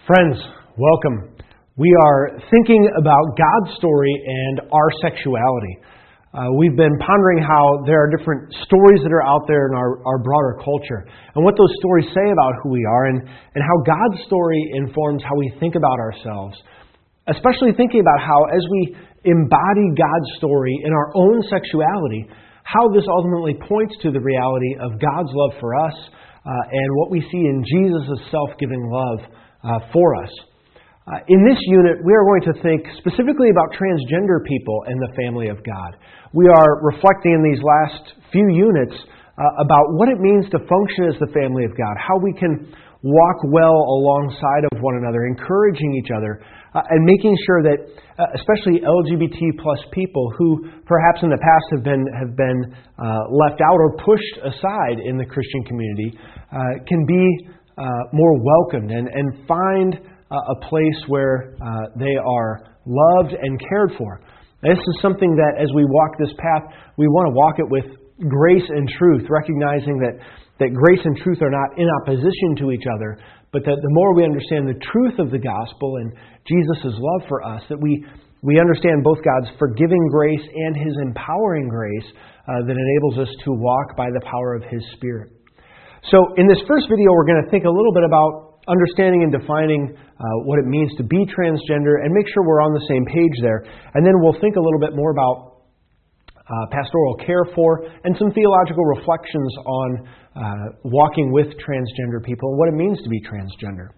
Friends, welcome. We are thinking about God's story and our sexuality. We've been pondering how there are different stories that are out there in our broader culture, and what those stories say about who we are, and how God's story informs how we think about ourselves. Especially thinking about how, as we embody God's story in our own sexuality, how this ultimately points to the reality of God's love for us and what we see in Jesus' self-giving love for us. In this unit, we are going to think specifically about transgender people and the family of God. We are reflecting in these last few units about what it means to function as the family of God, how we can walk well alongside of one another, encouraging each other, and making sure that especially LGBT plus people who perhaps in the past have been left out or pushed aside in the Christian community can be more welcomed and find a place where they are loved and cared for. This is something that as we walk this path, we want to walk it with grace and truth, recognizing that grace and truth are not in opposition to each other, but that the more we understand the truth of the gospel and Jesus' love for us, that we understand both God's forgiving grace and His empowering grace that enables us to walk by the power of His Spirit. So in this first video, we're going to think a little bit about understanding and defining what it means to be transgender and make sure we're on the same page there. And then we'll think a little bit more about pastoral care for and some theological reflections on walking with transgender people and what it means to be transgender.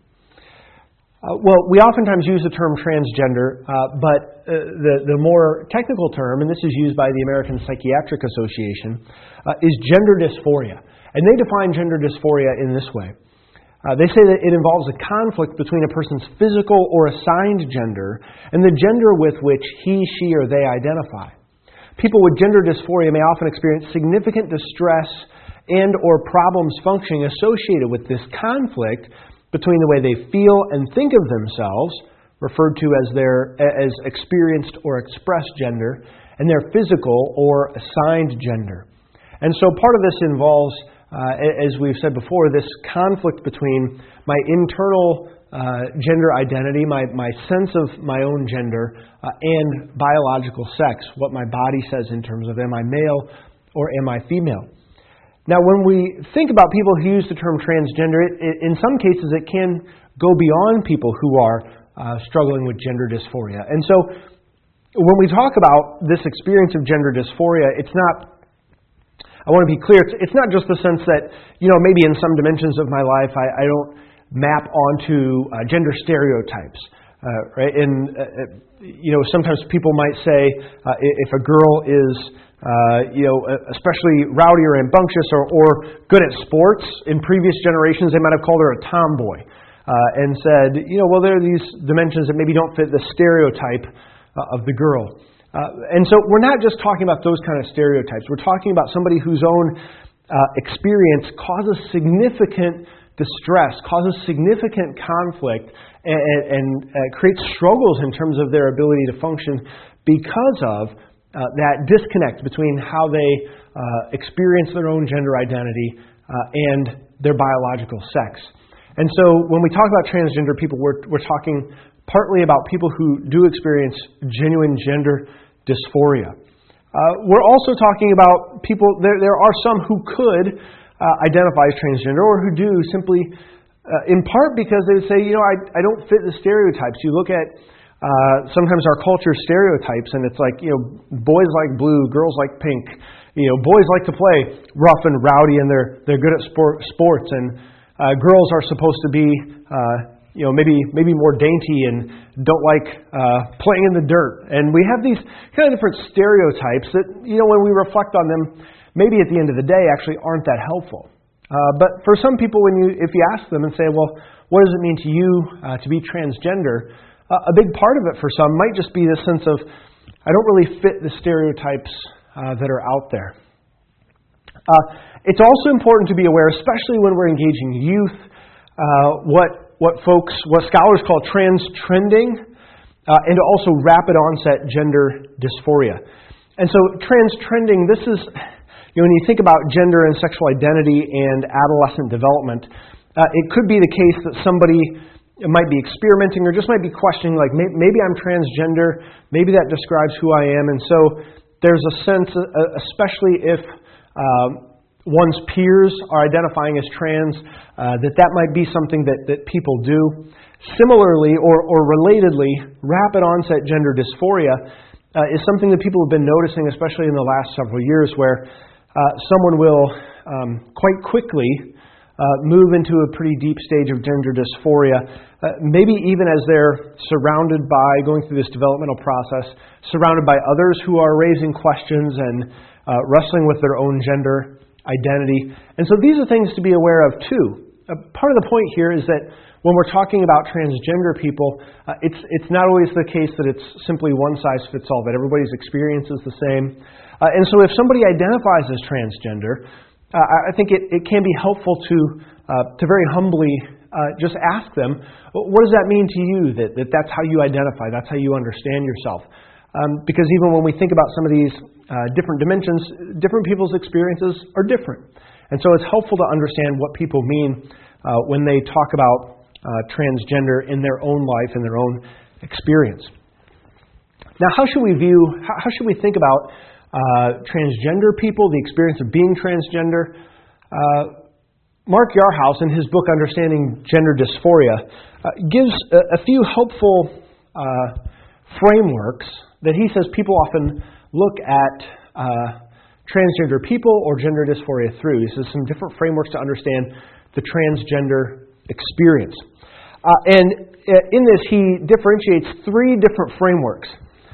Well, we oftentimes use the term transgender, but the more technical term, and this is used by the American Psychiatric Association, is gender dysphoria. And they define gender dysphoria in this way. They say that it involves a conflict between a person's physical or assigned gender and the gender with which he, she, or they identify. People with gender dysphoria may often experience significant distress and or problems functioning associated with this conflict between the way they feel and think of themselves, referred to as experienced or expressed gender, and their physical or assigned gender. And so part of this involves, as we've said before, this conflict between my internal gender identity, my sense of my own gender, and biological sex, what my body says in terms of am I male or am I female. Now, when we think about people who use the term transgender, in some cases it can go beyond people who are struggling with gender dysphoria. And so when we talk about this experience of gender dysphoria, it's not, I want to be clear, it's not just the sense that, maybe in some dimensions of my life I don't map onto gender stereotypes, right? And, sometimes people might say if a girl is, especially rowdy or rambunctious or good at sports, in previous generations they might have called her a tomboy and said, well, there are these dimensions that maybe don't fit the stereotype of the girl. And so we're not just talking about those kind of stereotypes. We're talking about somebody whose own experience causes significant distress, causes significant conflict, and creates struggles in terms of their ability to function because of that disconnect between how they experience their own gender identity and their biological sex. And so when we talk about transgender people, we're talking partly about people who do experience genuine gender dysphoria. We're also talking about people, there are some who could identify as transgender or who do simply in part because they would say, I don't fit the stereotypes. You look at sometimes our culture stereotypes and it's like, boys like blue, girls like pink. Boys like to play rough and rowdy and they're good at sports, and girls are supposed to be maybe more dainty and don't like playing in the dirt. And we have these kind of different stereotypes that, when we reflect on them, maybe at the end of the day actually aren't that helpful. But for some people, if you ask them and say, well, what does it mean to you to be transgender? A big part of it for some might just be this sense of, I don't really fit the stereotypes that are out there. It's also important to be aware, especially when we're engaging youth, what scholars call trans-trending, and also rapid onset gender dysphoria. And so trans-trending, this is, when you think about gender and sexual identity and adolescent development, it could be the case that somebody might be experimenting or just might be questioning, like maybe I'm transgender, maybe that describes who I am. And so there's a sense, especially if one's peers are identifying as trans, that might be something that people do. Similarly, or relatedly, rapid onset gender dysphoria is something that people have been noticing, especially in the last several years, where someone will quite quickly move into a pretty deep stage of gender dysphoria, maybe even as they're surrounded by, going through this developmental process, surrounded by others who are raising questions and wrestling with their own gender identity. And so these are things to be aware of too. Part of the point here is that when we're talking about transgender people, it's not always the case that it's simply one size fits all, that everybody's experience is the same. And so if somebody identifies as transgender, I think it can be helpful to very humbly just ask them, what does that mean to you that that's how you identify, that's how you understand yourself? Because even when we think about some of these different dimensions, different people's experiences are different. And so it's helpful to understand what people mean when they talk about transgender in their own life, in their own experience. Now, how should we think about transgender people, the experience of being transgender? Mark Yarhouse, in his book Understanding Gender Dysphoria, gives a few helpful frameworks that he says people often look at transgender people or gender dysphoria through. He says some different frameworks to understand the transgender experience. And in this, he differentiates three different frameworks.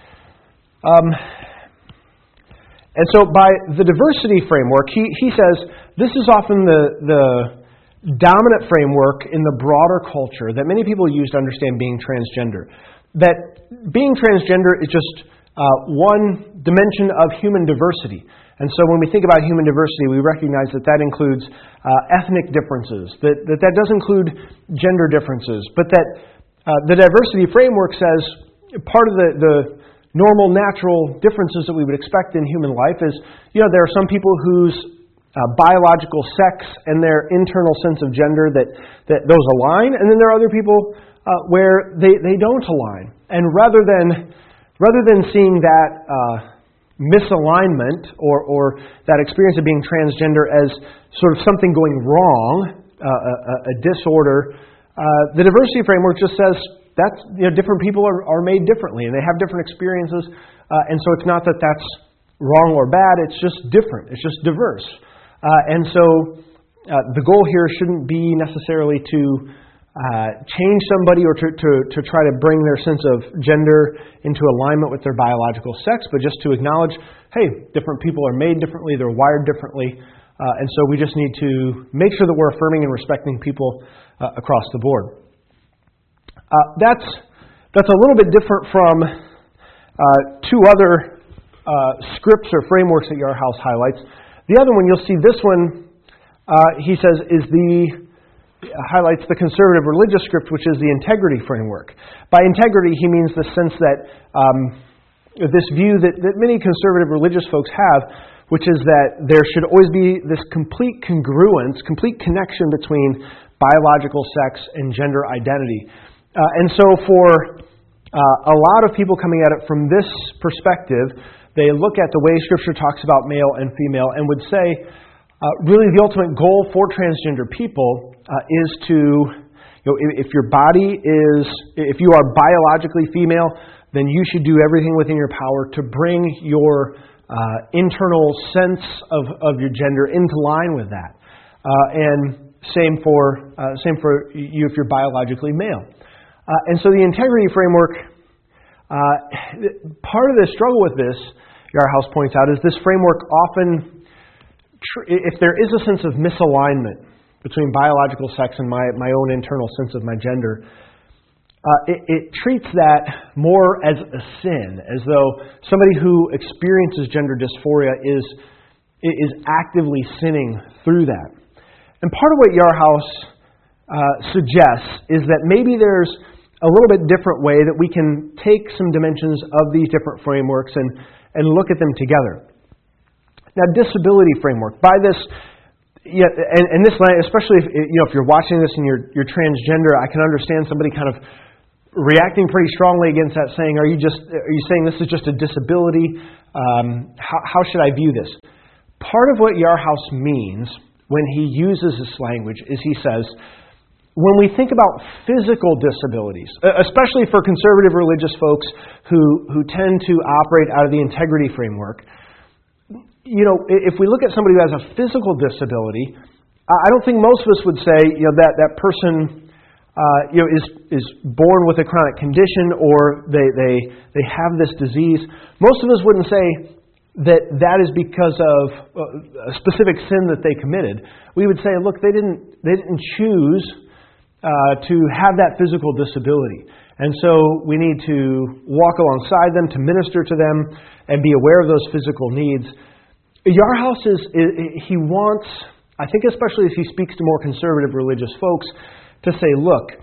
And so by the diversity framework, he says this is often the dominant framework in the broader culture that many people use to understand being transgender. That being transgender is just one dimension of human diversity. And so when we think about human diversity, we recognize that includes ethnic differences, that does include gender differences, but that the diversity framework says part of the normal, natural differences that we would expect in human life is, there are some people whose biological sex and their internal sense of gender that those align, and then there are other people where they don't align. And rather than seeing that misalignment or that experience of being transgender as sort of something going wrong, a disorder, the diversity framework just says that's different people are made differently and they have different experiences, and so it's not that that's wrong or bad, it's just different, it's just diverse. And so the goal here shouldn't be necessarily to change somebody or to try to bring their sense of gender into alignment with their biological sex, but just to acknowledge, hey, different people are made differently, they're wired differently, and so we just need to make sure that we're affirming and respecting people across the board. That's a little bit different from two other scripts or frameworks that Yarhouse highlights. The other one, you'll see this one, he says, highlights the conservative religious script, which is the integrity framework. By integrity, he means the sense that this view that many conservative religious folks have, which is that there should always be this complete congruence, complete connection between biological sex and gender identity. And so for a lot of people coming at it from this perspective, they look at the way Scripture talks about male and female and would say, really the ultimate goal for transgender people is to, if your body is, if you are biologically female, then you should do everything within your power to bring your internal sense of your gender into line with that. And same for you if you're biologically male. And so the integrity framework, part of the struggle with this, Yarhouse points out, is this framework often, if there is a sense of misalignment between biological sex and my own internal sense of my gender, it treats that more as a sin, as though somebody who experiences gender dysphoria is actively sinning through that. And part of what Yarhouse suggests is that maybe there's a little bit different way that we can take some dimensions of these different frameworks and look at them together. Now, disability framework. By this, Yeah, and this, especially if you're watching this and you're transgender, I can understand somebody kind of reacting pretty strongly against that, saying, "Are you saying this is just a disability? How should I view this?" Part of what Yarhouse means when he uses this language is he says, when we think about physical disabilities, especially for conservative religious folks who tend to operate out of the integrity framework, if we look at somebody who has a physical disability, I don't think most of us would say that person is born with a chronic condition or they have this disease. Most of us wouldn't say that is because of a specific sin that they committed. We would say, look, they didn't choose to have that physical disability. And so we need to walk alongside them, to minister to them, and be aware of those physical needs. Yarhouse he wants, I think especially as he speaks to more conservative religious folks, to say, look,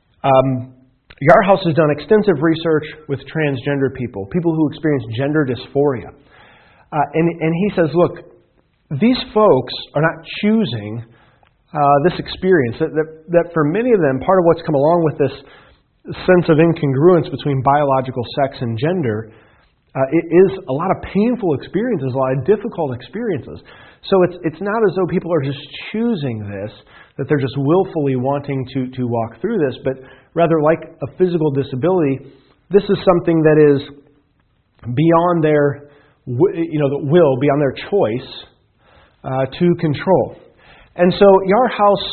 Yarhouse has done extensive research with transgender people who experience gender dysphoria. And he says, look, these folks are not choosing this experience, that for many of them, part of what's come along with this sense of incongruence between biological sex and gender, it is a lot of painful experiences, a lot of difficult experiences. So it's not as though people are just choosing this, that they're just willfully wanting to walk through this, but rather like a physical disability, this is something that is beyond their will, beyond their choice to control. And so Yarhouse,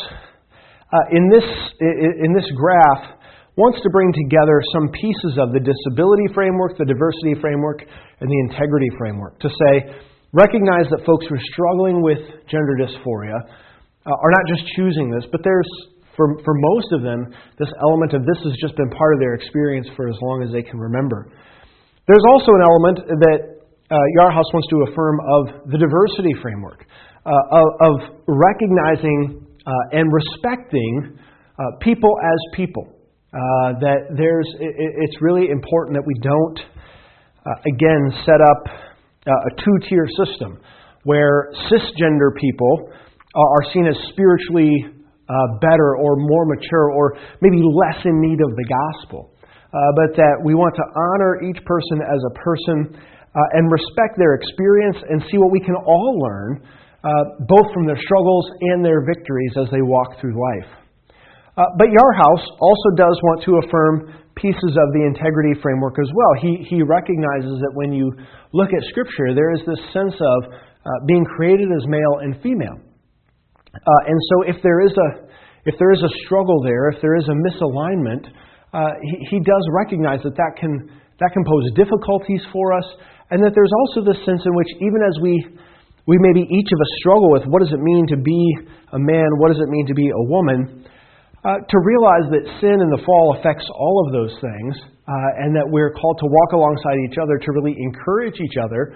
in this graph, wants to bring together some pieces of the disability framework, the diversity framework, and the integrity framework to say, recognize that folks who are struggling with gender dysphoria are not just choosing this, but there's, for most of them, this element of this has just been part of their experience for as long as they can remember. There's also an element that Yarhouse wants to affirm of the diversity framework, of recognizing and respecting people as people. That it's really important that we don't, again, set up a two-tier system where cisgender people are seen as spiritually better or more mature or maybe less in need of the gospel. But that we want to honor each person as a person and respect their experience and see what we can all learn, both from their struggles and their victories as they walk through life. But Yarhouse also does want to affirm pieces of the integrity framework as well. He recognizes that when you look at Scripture, there is this sense of being created as male and female. And so if there is a struggle there, if there is a misalignment, he does recognize that can pose difficulties for us, and that there's also this sense in which even as we maybe each of us struggle with what does it mean to be a man, what does it mean to be a woman, to realize that sin and the fall affects all of those things, and that we're called to walk alongside each other to really encourage each other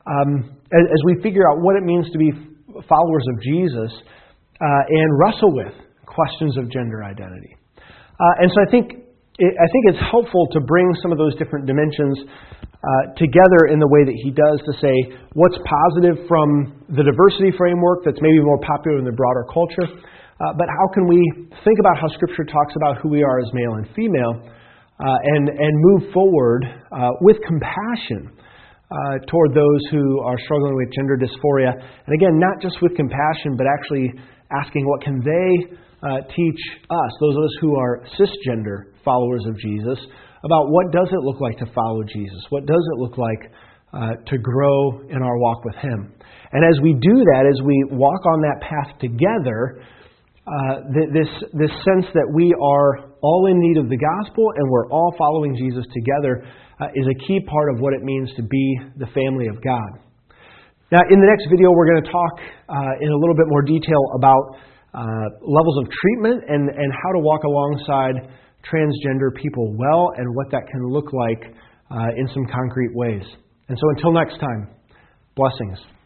as we figure out what it means to be followers of Jesus and wrestle with questions of gender identity. And so I think it's helpful to bring some of those different dimensions together in the way that he does, to say what's positive from the diversity framework that's maybe more popular in the broader culture, but how can we think about how Scripture talks about who we are as male and female and move forward with compassion toward those who are struggling with gender dysphoria. And again, not just with compassion, but actually asking what can they teach us, those of us who are cisgender followers of Jesus, about what does it look like to follow Jesus? What does it look like to grow in our walk with Him? And as we do that, as we walk on that path together, this sense that we are all in need of the gospel and we're all following Jesus together is a key part of what it means to be the family of God. Now, in the next video, we're going to talk in a little bit more detail about levels of treatment and how to walk alongside transgender people well and what that can look like in some concrete ways. And so until next time, blessings.